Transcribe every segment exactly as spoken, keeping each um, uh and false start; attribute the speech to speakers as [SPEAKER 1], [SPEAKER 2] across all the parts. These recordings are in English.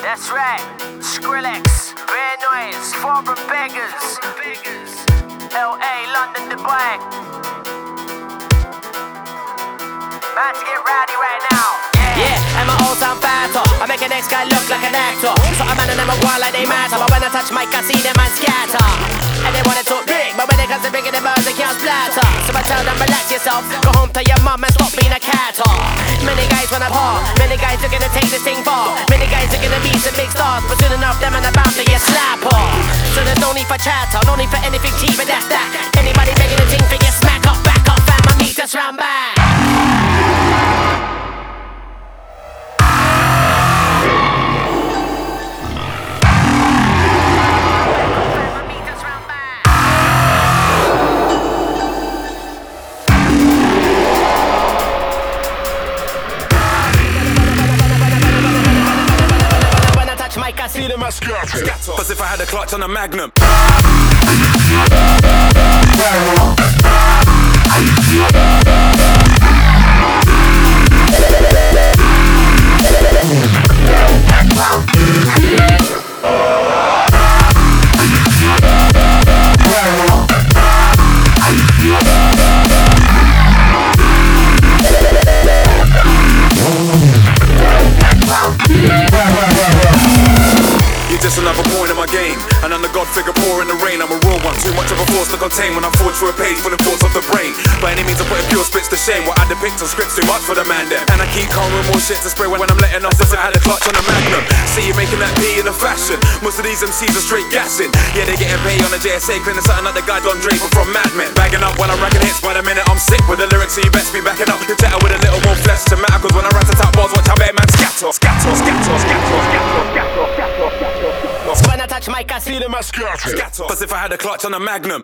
[SPEAKER 1] That's right, Skrillex, Bear Noise, Foreign Beggars, L A, London, Dubai. About to get rowdy right now.
[SPEAKER 2] Yeah, and my old sound fatter. I make an next guy look like an actor. So a man and them a go like they matter. But when I touch mic, I see them man scatter. And they wanna talk big, but when it comes to bigger the birds, they can't splatter. So I tell them, relax yourself, go home to your mum and stop being a catter. Many guys wanna par, many guys are gonna take this thing far. Many guys are gonna be some big stars, but soon enough them and about to get slap off. So there's no need for chatter, no need for anything cheap, but that's that. Anybody begging a thing for you, smack up, back up, fam, I need this round back.
[SPEAKER 3] I see them as scatter. Cause if I had a clutch on a Magnum. Just another point in my game, and I'm the god figure poor in the rain. I'm a raw one, too much of a force to contain when I forge through a page full of thoughts of the brain. By any means I put a pure spits to shame. What I depict on scripts too much for the man them. And I keep calm with more shit to spray when I'm letting off. If I had a clutch on a Magnum, see you making that P in the fashion. Most of these M Cs are straight gassing. Yeah, they getting paid on the J S A, cleaning something like the guy Don Draper from Mad Men. Bagging up when I'm racking hits by the minute I'm sick with the lyrics, so you best be backing up. You chatter with a little more flesh to matter, cause when I rat the top bars, watch how bad man scatter. Scatter, scatter, scatter, scatter, scatter, scatter, scatter.
[SPEAKER 2] When I touch mic, I see them as scatter.
[SPEAKER 3] Cause if I had a clutch on a Magnum.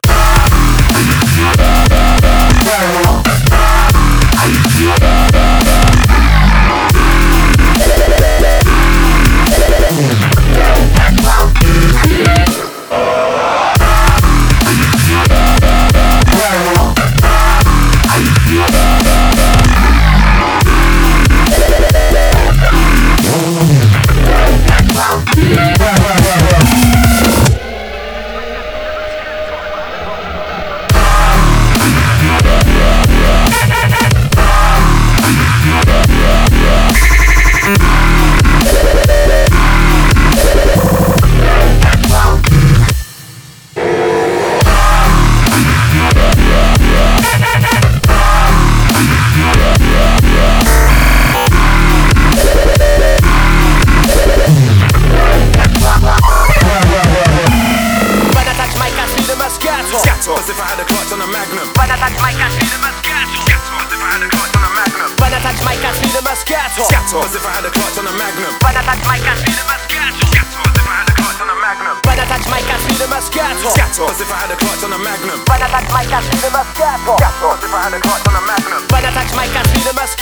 [SPEAKER 3] Cause if I had a clutch on a Magnum.
[SPEAKER 2] When I touch mic, I see them as scatter.
[SPEAKER 3] Cause if I had a clutch on a Magnum.
[SPEAKER 2] When I touch mic, I see them as scatter.
[SPEAKER 3] Cause if I had a clutch on a Magnum.
[SPEAKER 2] When I touch mic, I see them as scatter.
[SPEAKER 3] Cause if I had a clutch on a Magnum.
[SPEAKER 2] When I touch mic, I see them as scatter.
[SPEAKER 3] Cause if I had a clutch on a Magnum.
[SPEAKER 2] When I touch mic, I see them as scatter.
[SPEAKER 3] Cause if I had a clutch on a Magnum.
[SPEAKER 2] When I touch mic, I see them as